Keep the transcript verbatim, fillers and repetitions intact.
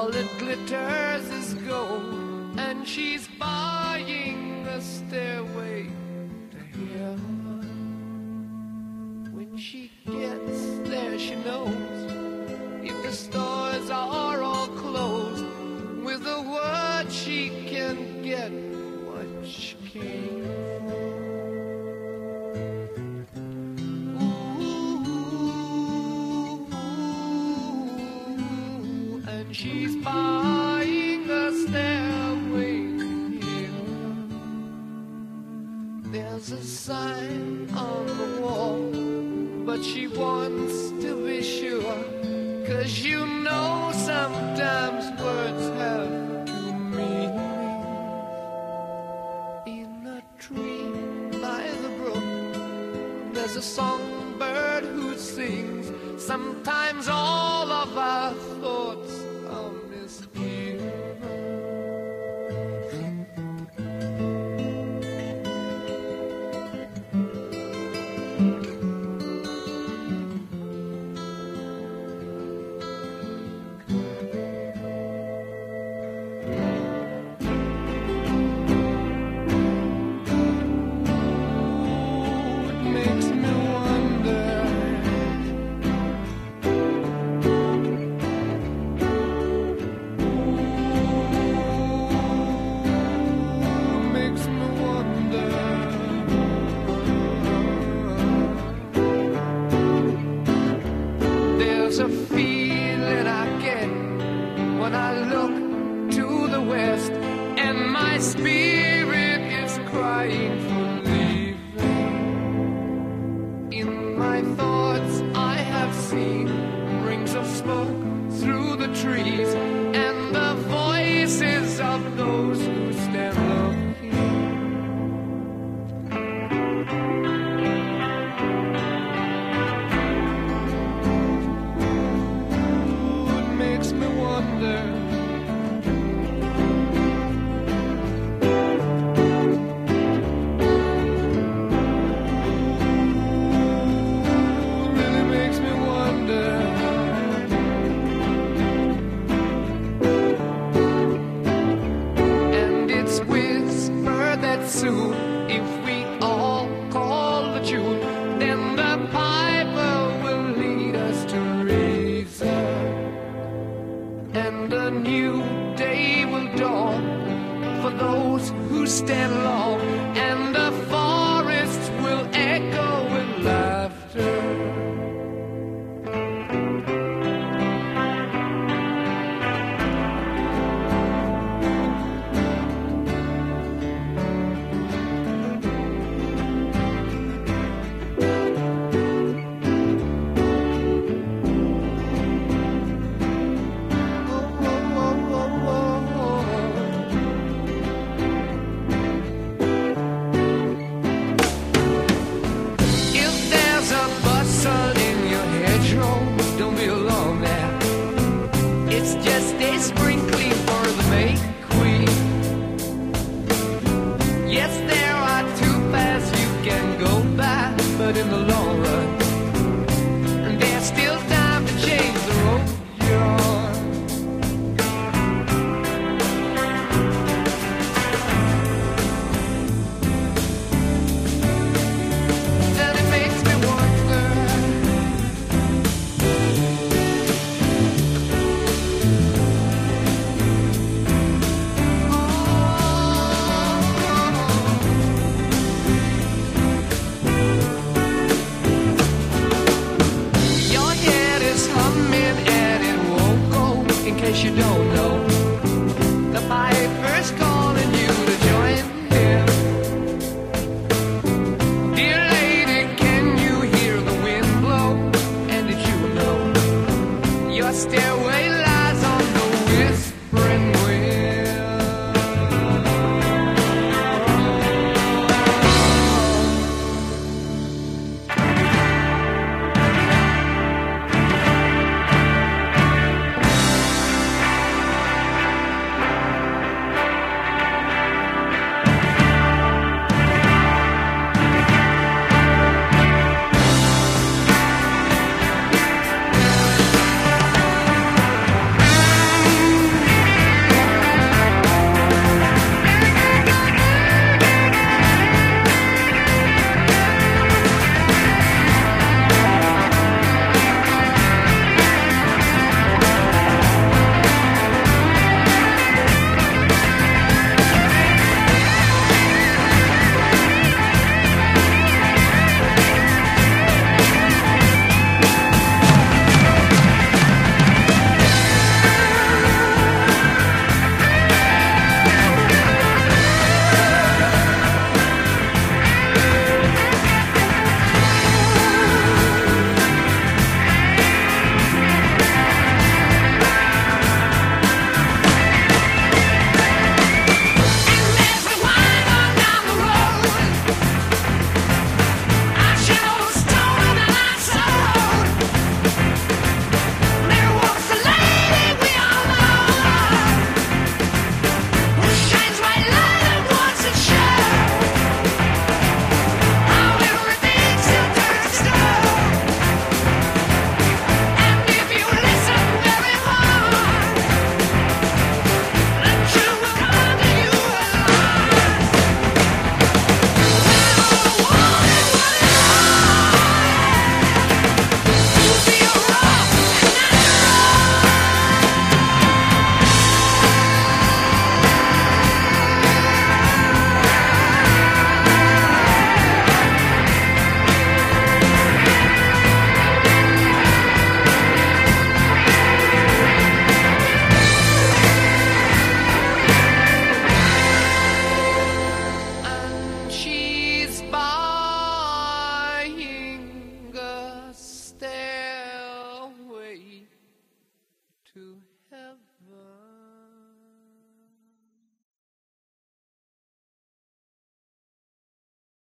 all that glitters is gold, and she's buying a stairway to heaven. When she gets there, she knows if the stores are all closed, with a word she can get what she came for. Ooh, and she's buying a stairway here. There's a sign on the wall, but she wants to be sure, 'cause you know sometimes words have two meanings. In a tree by the brook, there's a songbird who sings. Sometimes all of our thoughts are misgiven. There's a feeling I get when I look to the west, and my spirit is crying for leaving. In my thoughts I have seen rings of smoke through the trees, and the voices of those who stand looking. Soon, if we all call the tune, then the piper will lead us to reason, and a new day will dawn for those who stand long. And